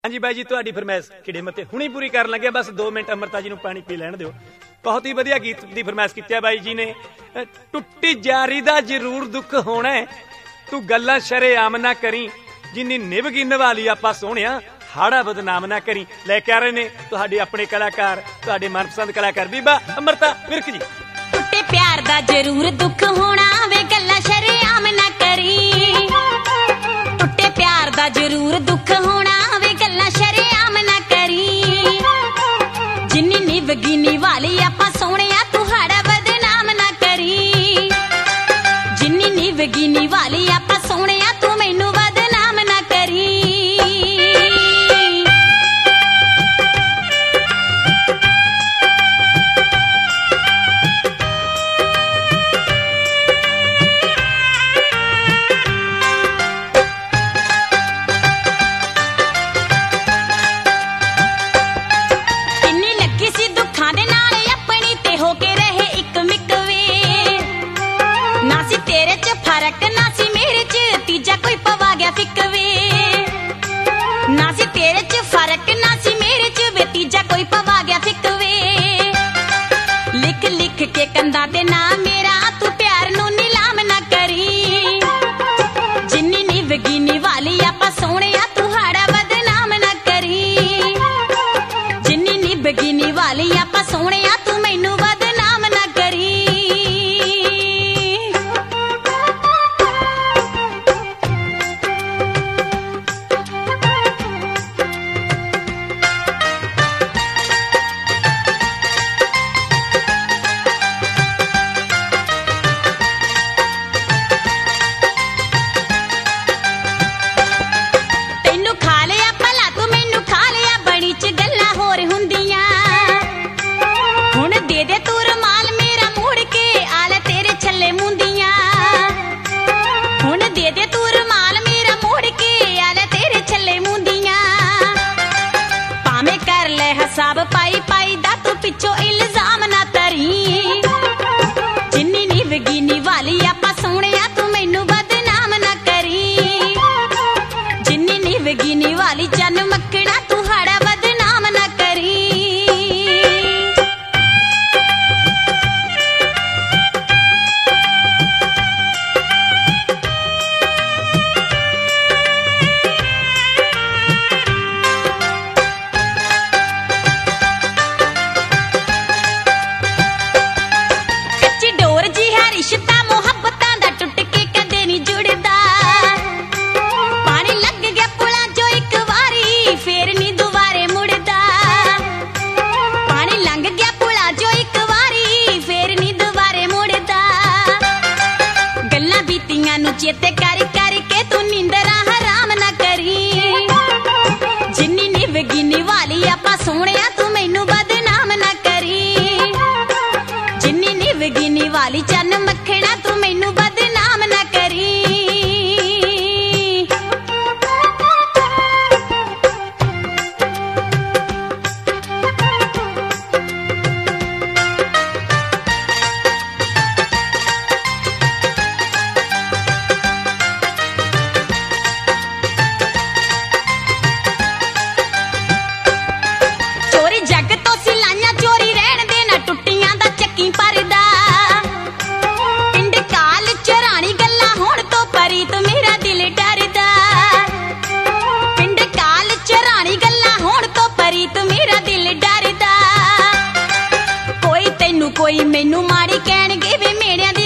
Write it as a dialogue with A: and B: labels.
A: हाँ जी बाई जी तुहाडी फरमाइश खिड़े मते हुणी पूरी कर लगे बस 2 मिनट अमृता जी नूं पानी पी लैण दिओ। बहुत ही वधिया गीत दी फरमाइश कीती है बाई जी ने। टुट्टी जारी दा जरूर दुख होना है, तू गल्लां शरेआम ना करी, जिन्नी निभगी निभाली आपां सोहणिया हाड़ा बदनाम ना करी। लेके आ रहे ने तुहाडे अपने कलाकार, तुहाडे मनपसंद कलाकार बीबा अमृता विरक जी।
B: टुट्टे प्यार दा जरूर दुख होना वे गल्लां शरेआम ना करी, टुट्टे प्यार दा जरूर दुख होना वे गल्लां शरेआम ना करी, जिन्नी निभगी निभाली आपां सोहणिया तू हाड़ा बदनाम ना करी, जिन्नी निभगी निभाली आपां सोहणिया तू मैनू बदनाम ना करी। फरक ना सी मेरे च तीजा कोई पवा गया फिकवे, ना सी तेरे च फरक ना सी मेरे च वे तीजा कोई पवा गया फिकवे। लिख लिख के कंधा ते ना मेरा तू प्यार नू नीलाम ना करी, जिन्नी निभगी निभाली आपां सोहणिया तू हाड़ा बदनाम ना करी, जिन्नी निभगी निभाली आपां सोहणिया तू मैनू बदनाम ना करी। हिसाब पाई पाई दा तू पिछो इल्जाम ना तरी, जिन्नी निभगी निभाली आपां सोहणिया तू मैनू बदनाम ना करी, जिन्नी निभगी निभाली चन मक्खड़ा तू हाड़ा बदनाम ना करी। चेते कर कर के तू नींदरा हराम ना करी, जिन्नी निभगी निभाली आपां सोहणिया तू मैनू बदनाम ना करी, जिन्नी निभगी निभाली चन मक्खड़ा तू मैनू बदनाम ना करी। कोई मैनू माड़ी कहणगे वे मेड़ियां